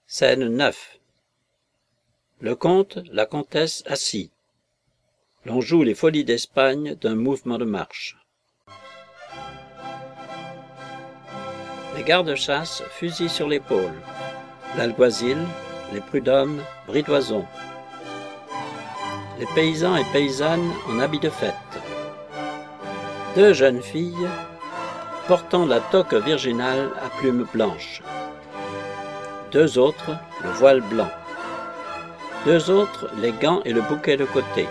Scène 9. Le comte, la comtesse assis. L'on joue les folies d'Espagne d'un mouvement de marche. Les gardes-chasse, fusils sur l'épaule. L'alguazil, les prud'hommes, bridoisons. Les paysans et paysannes en habits de fête. Deux jeunes filles portant la toque virginale à plumes blanches. Deux autres, le voile blanc. Deux autres, les gants et le bouquet de côté.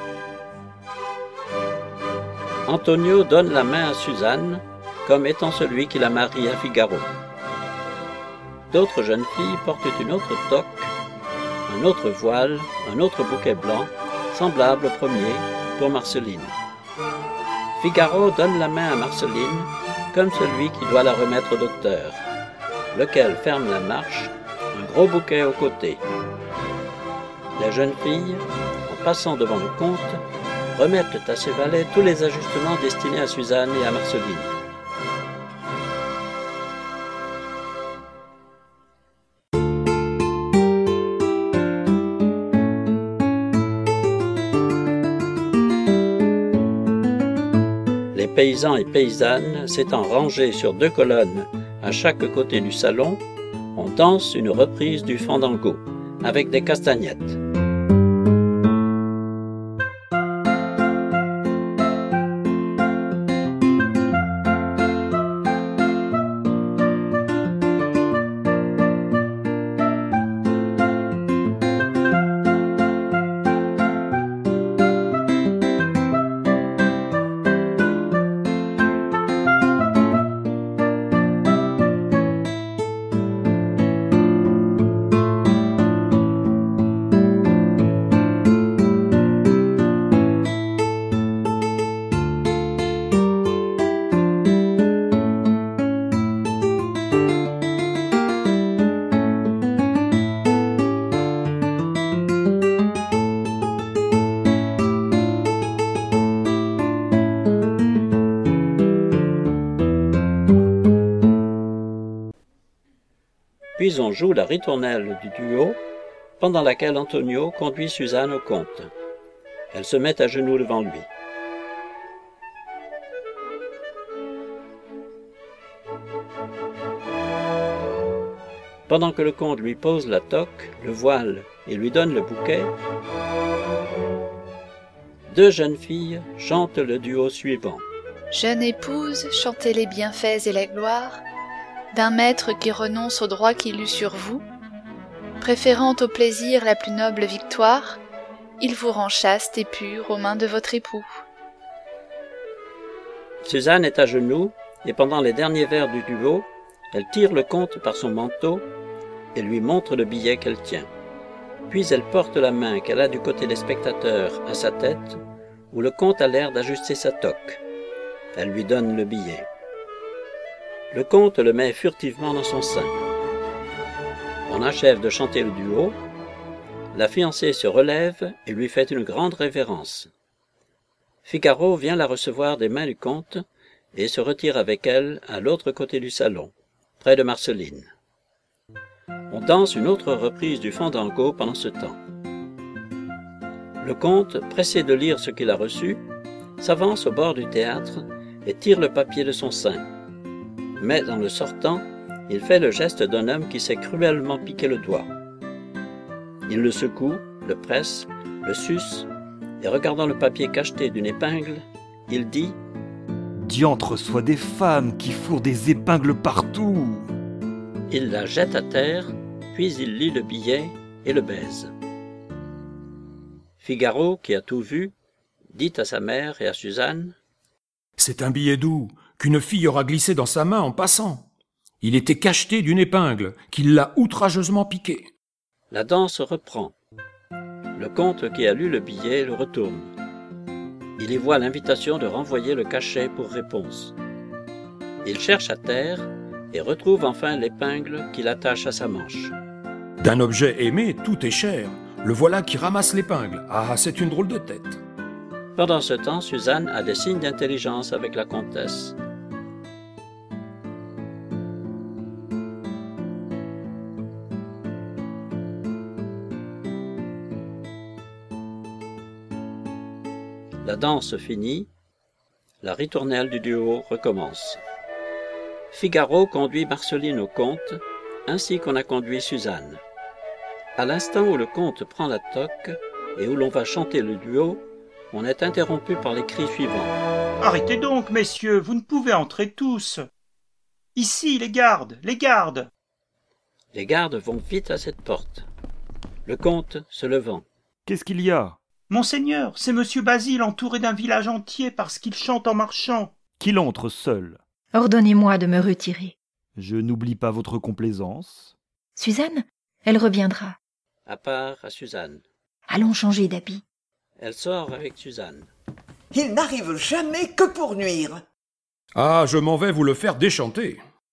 Antonio donne la main à Suzanne, comme étant celui qui la marie à Figaro. D'autres jeunes filles portent une autre toque, un autre voile, un autre bouquet blanc, semblable au premier, pour Marceline. Figaro donne la main à Marceline, comme celui qui doit la remettre au docteur, lequel ferme la marche, un gros bouquet aux côtés. Les jeunes filles, en passant devant le comte, remettent à ses valets tous les ajustements destinés à Suzanne et à Marceline. Les paysans et paysannes s'étant rangés sur deux colonnes à chaque côté du salon, on danse une reprise du fandango, avec des castagnettes. Puis on joue la ritournelle du duo, pendant laquelle Antonio conduit Suzanne au comte. Elle se met à genoux devant lui. Pendant que le comte lui pose la toque, le voile et lui donne le bouquet, deux jeunes filles chantent le duo suivant. Jeune épouse, chantez les bienfaits et la gloire d'un maître qui renonce au droit qu'il eut sur vous, préférant au plaisir la plus noble victoire, il vous rend chaste et pure aux mains de votre époux. Suzanne est à genoux, et pendant les derniers vers du duo, elle tire le comte par son manteau et lui montre le billet qu'elle tient. Puis elle porte la main qu'elle a du côté des spectateurs à sa tête, où le comte a l'air d'ajuster sa toque. Elle lui donne le billet. Le comte le met furtivement dans son sein. On achève de chanter le duo. La fiancée se relève et lui fait une grande révérence. Figaro vient la recevoir des mains du comte et se retire avec elle à l'autre côté du salon, près de Marceline. On danse une autre reprise du fandango pendant ce temps. Le comte, pressé de lire ce qu'il a reçu, s'avance au bord du théâtre et tire le papier de son sein. Mais en le sortant, il fait le geste d'un homme qui s'est cruellement piqué le doigt. Il le secoue, le presse, le suce, et regardant le papier cacheté d'une épingle, il dit « Diantre soit des femmes qui fourrent des épingles partout !» Il la jette à terre, puis il lit le billet et le baise. Figaro, qui a tout vu, dit à sa mère et à Suzanne « C'est un billet doux qu'une fille aura glissé dans sa main en passant. Il était cacheté d'une épingle, qu'il l'a outrageusement piqué. » La danse reprend. Le comte qui a lu le billet le retourne. Il y voit l'invitation de renvoyer le cachet pour réponse. Il cherche à terre et retrouve enfin l'épingle qu'il attache à sa manche. D'un objet aimé, tout est cher. Le voilà qui ramasse l'épingle. Ah, c'est une drôle de tête. Pendant ce temps, Suzanne a des signes d'intelligence avec la comtesse. La danse finie, la ritournelle du duo recommence. Figaro conduit Marceline au comte, ainsi qu'on a conduit Suzanne. À l'instant où le comte prend la toque et où l'on va chanter le duo, on est interrompu par les cris suivants. « Arrêtez donc, messieurs, vous ne pouvez entrer tous. Ici, les gardes, les gardes !» Les gardes vont vite à cette porte. Le comte se levant. « Qu'est-ce qu'il y a ?»« Monseigneur, c'est monsieur Basile entouré d'un village entier parce qu'il chante en marchant. » »« Qu'il entre seul. »« Ordonnez-moi de me retirer. »« Je n'oublie pas votre complaisance. »« Suzanne, elle reviendra. » À part à Suzanne. « Allons changer d'habit. » Elle sort avec Suzanne. Il n'arrive jamais que pour nuire. Ah, je m'en vais vous le faire déchanter.